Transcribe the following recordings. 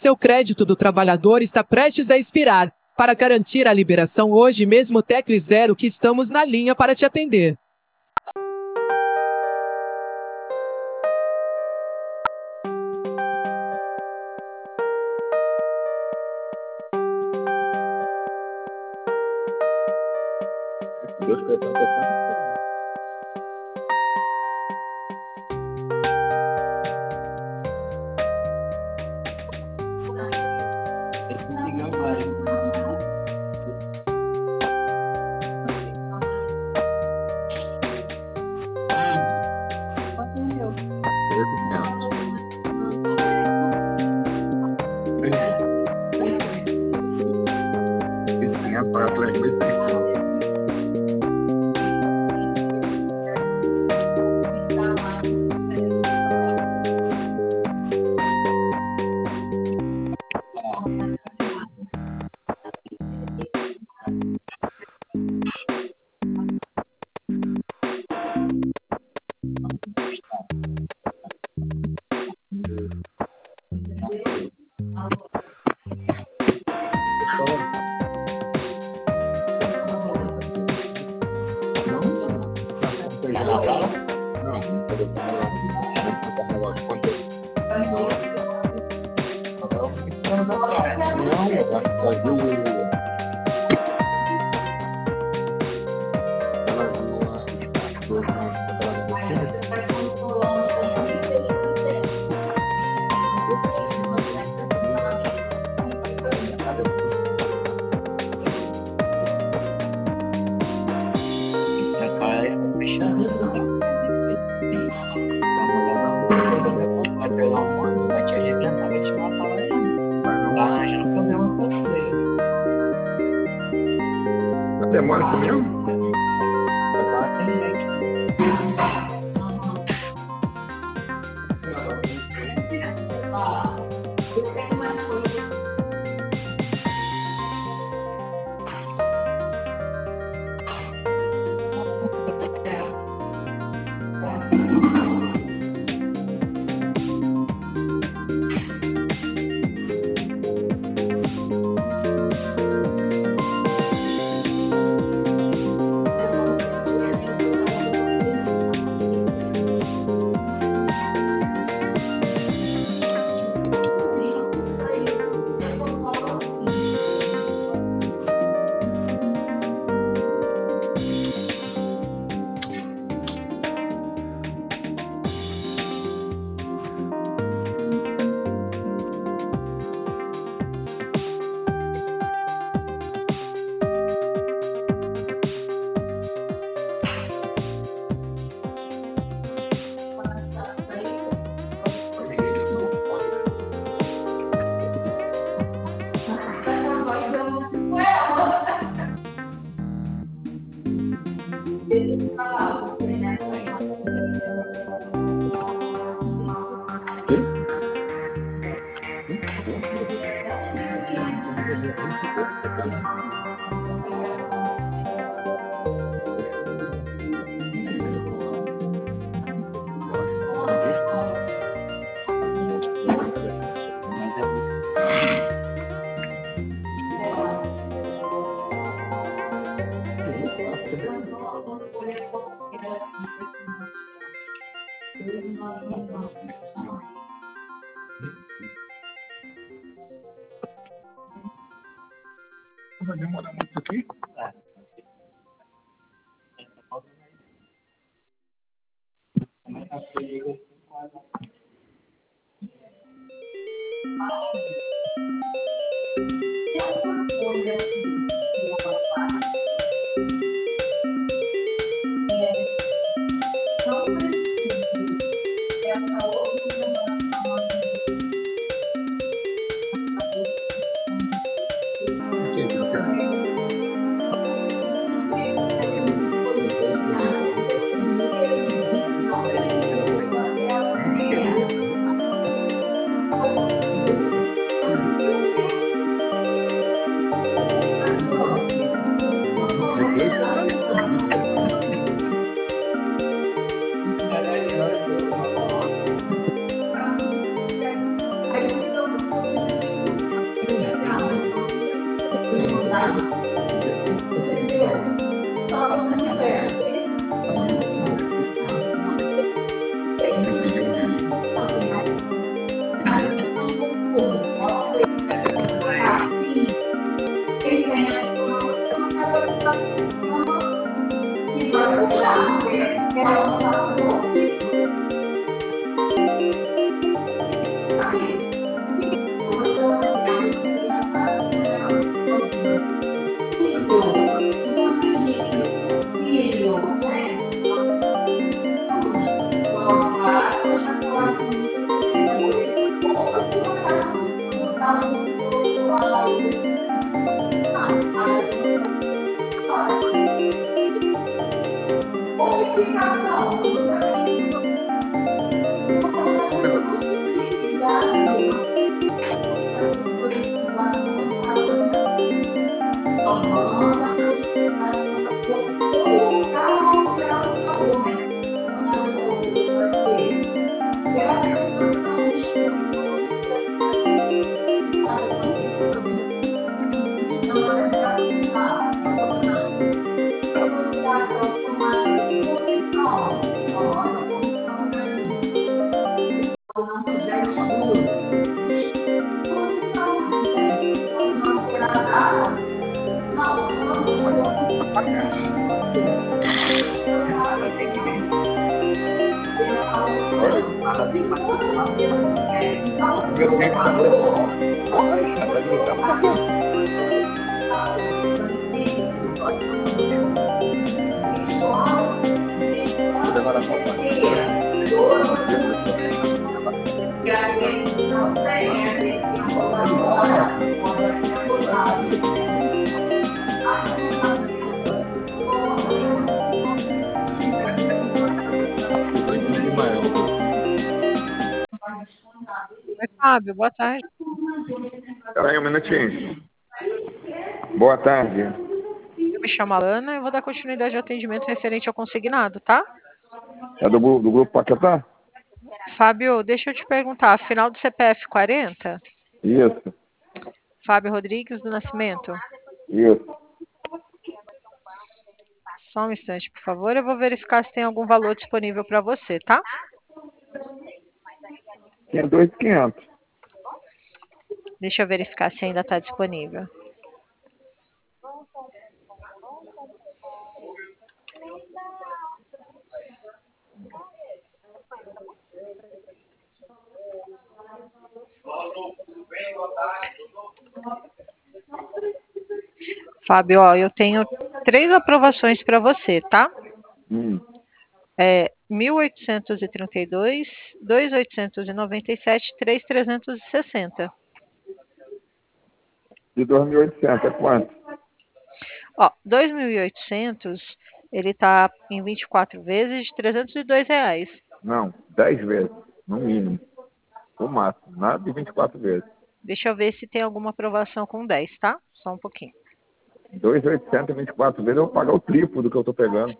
Seu crédito do trabalhador está prestes a expirar. Para garantir a liberação hoje mesmo, tecle 0 que estamos na linha para te atender. Demora assim mesmo? Vai demorar muito aqui? Um minuto. Primeiro tempo tá bom. Porra, vai lutar pra quê? Vou levar a Oi, Fábio, boa tarde. Espera aí um minutinho. Boa tarde. Eu me chamo Alana e vou dar continuidade ao atendimento referente ao consignado, tá? É do grupo Paquetá? Fábio, deixa eu te perguntar, final do CPF 40? Isso, Fábio Rodrigues do Nascimento? isso. Só um instante, por favor. Eu vou verificar se tem algum valor disponível para você, tá? Tinha 2.500. Deixa eu verificar se ainda está disponível. Fábio, ó, eu tenho 3 aprovações para você, tá? 1.832, 2.897, 3.360. De 2.800 é quanto? Ó, 2.800, ele tá em 24 vezes de R$ 302. Não, 10 vezes, no mínimo. O máximo, nada de 24 vezes. Deixa eu ver se tem alguma aprovação com 10, tá? Só um pouquinho. 2.800 24 vezes, eu vou pagar o triplo do que eu tô pegando.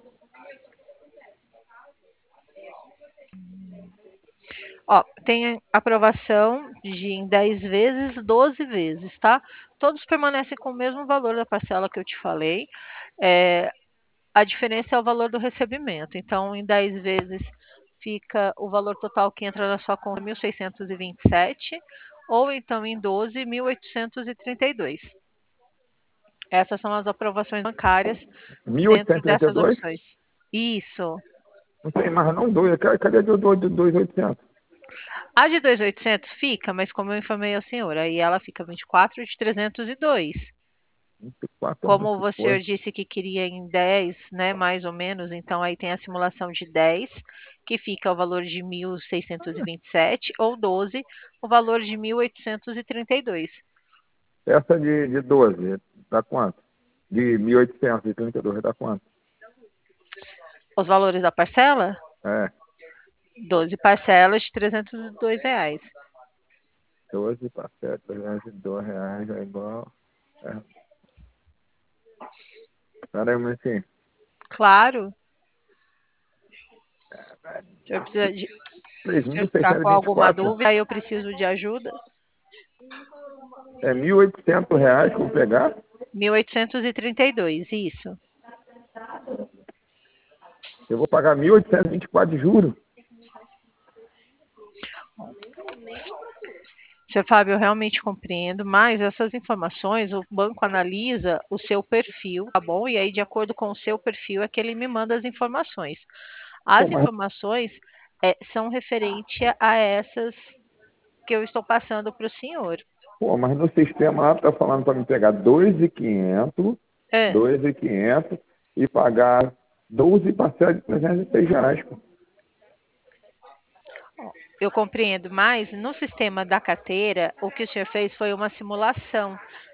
Ó, tem aprovação de em 10 vezes, 12 vezes, tá? Todos permanecem com o mesmo valor da parcela que eu te falei. A diferença é o valor do recebimento. Então, em 10 vezes fica o valor total que entra na sua conta 1.627, ou então em 12, 1.832. Essas são as aprovações bancárias dentro dessas 1.832? opções. Isso. Não tem mais não, dois. Cadê a de 2.800? A de 2.800 fica, mas como eu informei ao senhor, aí ela fica 24 de 302. 24 é Como muito o senhor coisa. disse que queria em 10, né, mais ou menos, então aí tem a simulação de 10, que fica o valor de 1.627, ou 12, o valor de 1.832. Essa de 12, dá quanto? De 1.832, dá quanto? Os valores da parcela? É, 12 parcelas de R$ 302. 12 para 7, R$ 2 é igual. É. Espera aí um minutinho. Claro. O senhor precisa de... Se o senhor está com alguma 3.624. dúvida, aí eu preciso de ajuda. É R$ 1.800 que eu vou pegar? 1.832, isso. Eu vou pagar 1.824 de juros. Senhor Fábio, eu realmente compreendo, mas essas informações o banco analisa o seu perfil, tá bom? E aí, de acordo com o seu perfil, é que ele me manda as informações. As Pô, mas, informações são referentes a essas que eu estou passando para o senhor. mas no sistema lá tá falando para me pegar 2.500, É, 2.500 e pagar 12 parcelas de R$ 306. Pô. eu compreendo, mas no sistema da carteira, o que o senhor fez foi uma simulação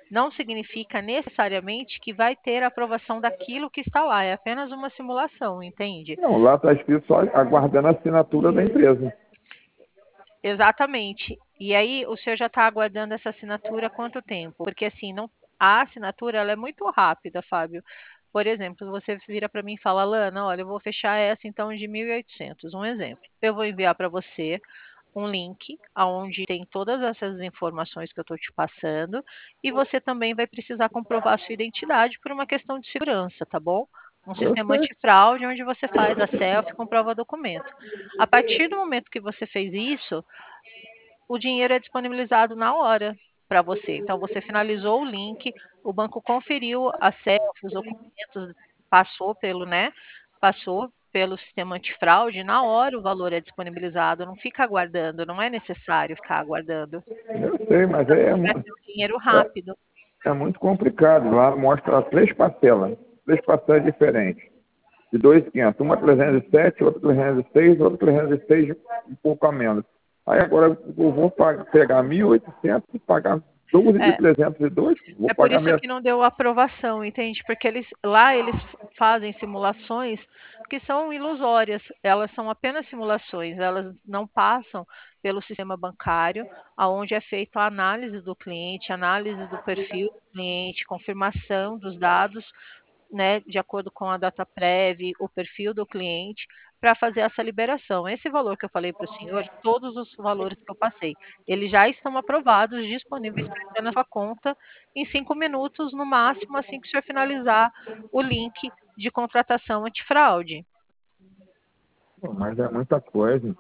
não significa necessariamente que vai ter a aprovação daquilo que está lá, é apenas uma simulação, entende? Não, lá está escrito só aguardando a assinatura da empresa. Exatamente. E aí o senhor já está aguardando essa assinatura há quanto tempo? Porque assim, não, a assinatura ela é muito rápida, Fábio. Por exemplo, você vira para mim e fala, Lana, olha, eu vou fechar essa então de 1.800, um exemplo. Eu vou enviar para você um link onde tem todas essas informações que eu estou te passando e você também vai precisar comprovar a sua identidade por uma questão de segurança, tá bom? Um Eu sistema sei. antifraude onde você faz a selfie e comprova documento. A partir do momento que você fez isso, o dinheiro é disponibilizado na hora para você. Então, você finalizou o link, o banco conferiu a selfie, os documentos, passou pelo, né? Passou pelo sistema antifraude, na hora o valor é disponibilizado, não fica aguardando, não é necessário ficar aguardando. Eu sei, mas Também para ter o dinheiro rápido. é muito complicado. Lá mostra três parcelas diferentes. De 2.500, uma 307, outra 306, outra 306, um pouco a menos. Aí agora eu vou pegar 1.800 e pagar 12 de É, 302, vou É por pagar isso minha... que não deu aprovação, entende? Porque lá eles fazem simulações que são ilusórias, elas são apenas simulações, elas não passam pelo sistema bancário, aonde é feita a análise do cliente, análise do perfil do cliente, confirmação dos dados, né, de acordo com a data prévia, o perfil do cliente, para fazer essa liberação. Esse valor que eu falei para o senhor, todos os valores que eu passei, eles já estão aprovados, disponíveis para entrar na sua conta em 5 minutos, no máximo, assim que o senhor finalizar o link de contratação antifraude. Pô, mas é muita coisa.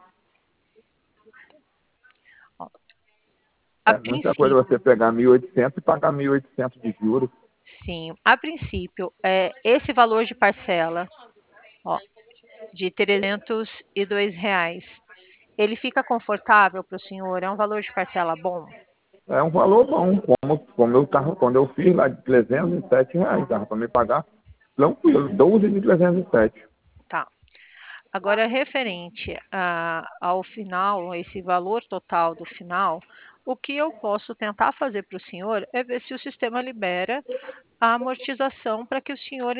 Ó, a É muita coisa princípio, você pegar 1.800 e pagar 1.800 de juros. sim, a princípio, esse valor de parcela, ó, de R$ 302, ele fica confortável para o senhor? É um valor de parcela bom? É um valor bom, como eu tava, quando eu fiz lá de R$ 307, dava para me pagar tranquilo, 12 de 307. Tá. Agora, referente ao final, esse valor total do final, o que eu posso tentar fazer para o senhor é ver se o sistema libera a amortização para que o senhor